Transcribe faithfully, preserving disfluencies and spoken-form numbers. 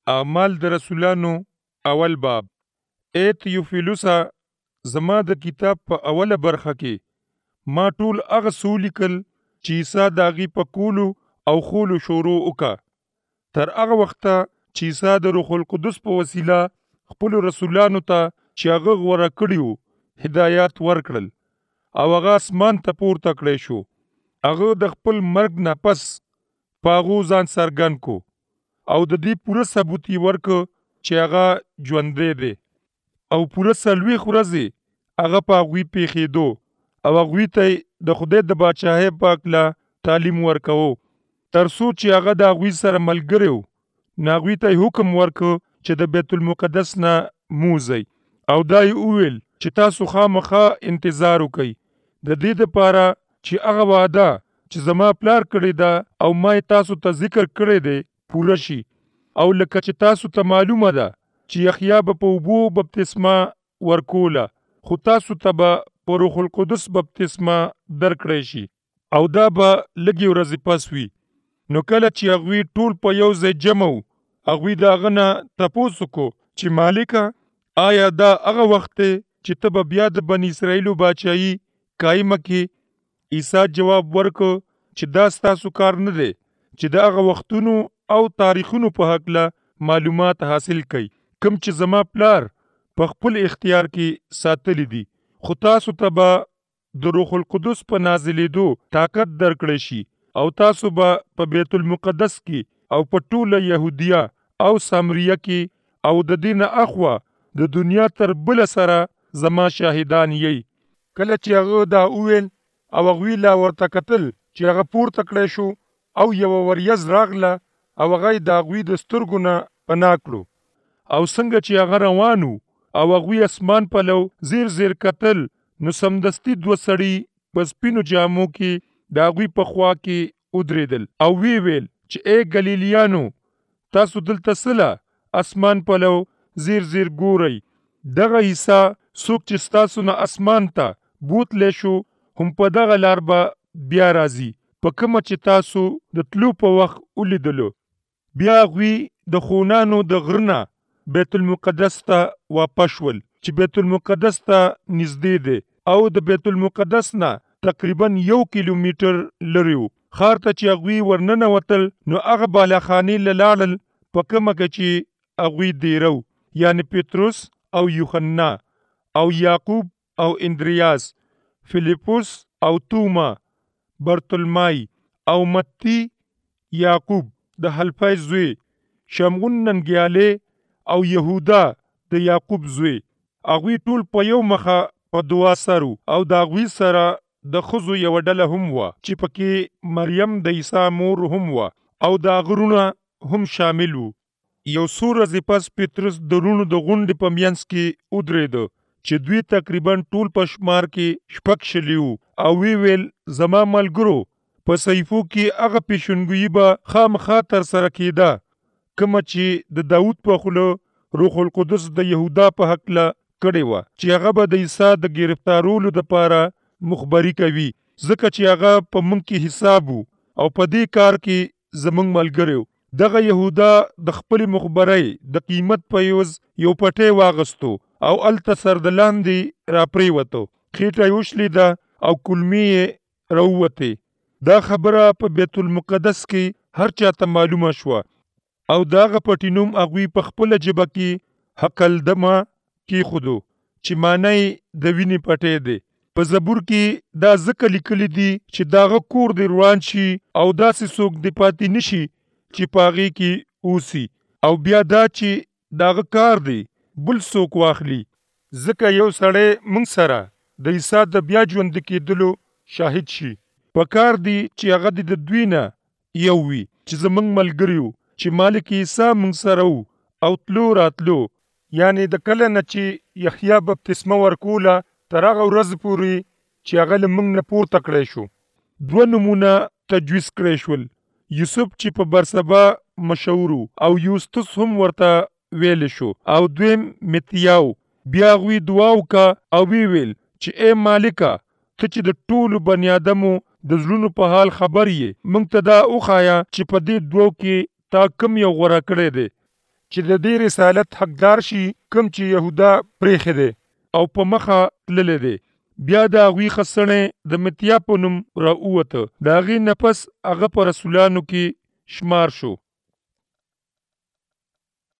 اعمال د رسولانو اول باب. اے تیوفیلوسا، زما د کتاب په اوله برخه کې ما ټول هغه څه ولیکل چې عیسی د هغې په کولو او خولو شروع وکړه، تر هغه وخته چې عیسی د روح القدس په وسیله خپلو رسولانو ته چې هغه غوره کړي وو هدایات ورکړل، او هغه اسمان ته پورته کړی شو. هغه د خپل مرګ نه پس په هغو ځان څرګند کو او د دې پوره ثبوت یې ورکړ چې هغه ژوندی دی، او پوره څلوېښت ورځې هغه په هغوی پېښېدو او هغوی ته د خدای د باچاهۍ په هکله تعلیم ورکوه، تر څو چې هغه د هغوی سره ملګری و. نو هغوی ته یې حکم ورکړ چې د بیت المقدس نه موځئ، او دا یې وویل چې تاسو خامخا انتظار وکئ د دې دپاره چې هغه وعده چې زما پلار کړې ده او ما یې تاسو ته ذکر کړی دی پوره شي. او لکه چې تاسو ته معلومه ده چې یحیی به په اوبو بپتسمه ورکوله، خو تاسو ته به په روح القدس بپتسمه درکړی شي، او دا به لږې ورځې پس وي. نو کله چې هغوی ټول په یو ځای جمع وو، هغوی د هغه نه تپوس وکړو چې مالکه، آیا دا هغه وخت دی چې ته به بیا د بني اسرائیلو باچایي قایمه کړې؟ عیسی جواب ورکړ چې دا ستاسو کار نه دی چې د هغه وختونو او تاریخونو په هکله معلومات حاصل کړئ کوم چې زما پلار په خپل اختیار کې ساتلی دي، خو تاسو ته به د روح القدس په نازلېدو طاقت درکړی شي، او تاسو به په بیت المقدس کې او په ټوله یهودیه او سامریه کې او د دې نه اخوا د دنیا تر بله سره زما شاهدان یئ. کله چې هغه دا وویل او هغوی لا ورته کتل چې هغه پورته کړی شو، او یوه وریځ راغله او هغه یې د هغوی د سترګو نه پناه کړو. او څنګه چې هغه روان وو او هغوی اسمان پلو زیر زیر کتل، نو سمدستي دوه سړي په سپینو جامو کې د هغوی په خوا کې ودرېدل او ویې ویل چې ای ګلیلیانو، تاسو دلته څه اسمان پلو زیر زیر ګورئ؟ دغه عیسی څوک چې ستاسو نه اسمان ته بوتلی شو، هم په دغه لار به بیا راځي په کومه چې تاسو د تلو په وخت ولیدلو. بیا هغوی د خونانو د غره نه بیت المقدس ته واپس شول چې بیت المقدس ته نږدې دی، او د بیت المقدس نه تقریبا یو کیلومیټر لرې و. ښار ته چې هغوی ورننوتل، نو هغه بالاخانې له لاړل په کومه کې چې هغوی دیره و، یعنې پطرس او یوحنا او یعقوب او اندریاس، فیلیپوس او توما، برتلمای او متی، یعقوب د حلفی زوی، شمعون ننګیالی او یهودا د یعقوب زوی. هغوی ټول په یو مخه په دعا سر وو، او د هغوی سره د ښځو یوه ډله هم وه چې پکې مریم د عیسی مور هم وه، او د هغه وروڼه هم شامل وو. یو څو ورځې پس پطرس د وروڼو د غونډې په منځ کې ودرېده چې دوی تقریبا ټول په شمار کې شپږ شلي وو، او وی ویل زما ملګرو، په صحیفو کې هغه پیشنګویي به خامخا ترسره کېده کومه چې د داود په خوله روح القدس د یهودا په هکله کړې وه، چې هغه به د عیسی د ګرفتارولو دپاره مخبري کوي، ځکه چې هغه په موږ کې حساب وو او په دې کار کې زموږ ملګری و. دغه یهودا د خپلې مخبرۍ د قیمت په عوض یو پټی واغستو او هلته سر د لاندې راپرېوتو، خېټه یې وشلېده او کلمې یې راووتې. دا خبره په بیت المقدس کې هر چاته معلومه شوه، او د هغه پټي نوم هغوی په خپله ژبه کې حکلدمه کېښودو چې معنی یې د وینې پټی دی. په زبور کې دا ځکه لیکلي دي چې د هغه کور دې روان شي او داسې څوک دې پاتې نه شي چې په هغې کې اوسي، او بیا دا چې د هغه کار دی بل څوک واخلي، ځکه یو سړی موږ سره د عیسی د بیا ژوندي کېدلو شاهد شي. په کار دی چې هغه دې د دوی نه یو وي چې زموږ ملګري وو، چې مالک عیسی موږ سره وو او تلو راتلو، یعنې د کله نه چې یحیی بپتسمه ورکوله تر هغه ورځې پورې چې هغه له موږ نه پورته کړی شو. دوه نومونه تجویز کړی شول، یوسف چې په برسبا مشهور او یوستس هم ورته ویل شو، او دویم متیاو. بیا هغوی دعا وکړه او وی ویل چې ای مالکه، ته چې د ټولو بني ادمو د زړونو په حال خبر یې، موږ ته دا وښایه چې په دې دوو کې تا کوم یو غوره کړی دی چې د دې رسالت حقدار شي کم چې یهودا پرېښی دی او په مخه تللی دی. بیا د هغوی خسنې د متیا په نوم راووته. د هغې نه پس هغه په رسولانو کې شمار شو.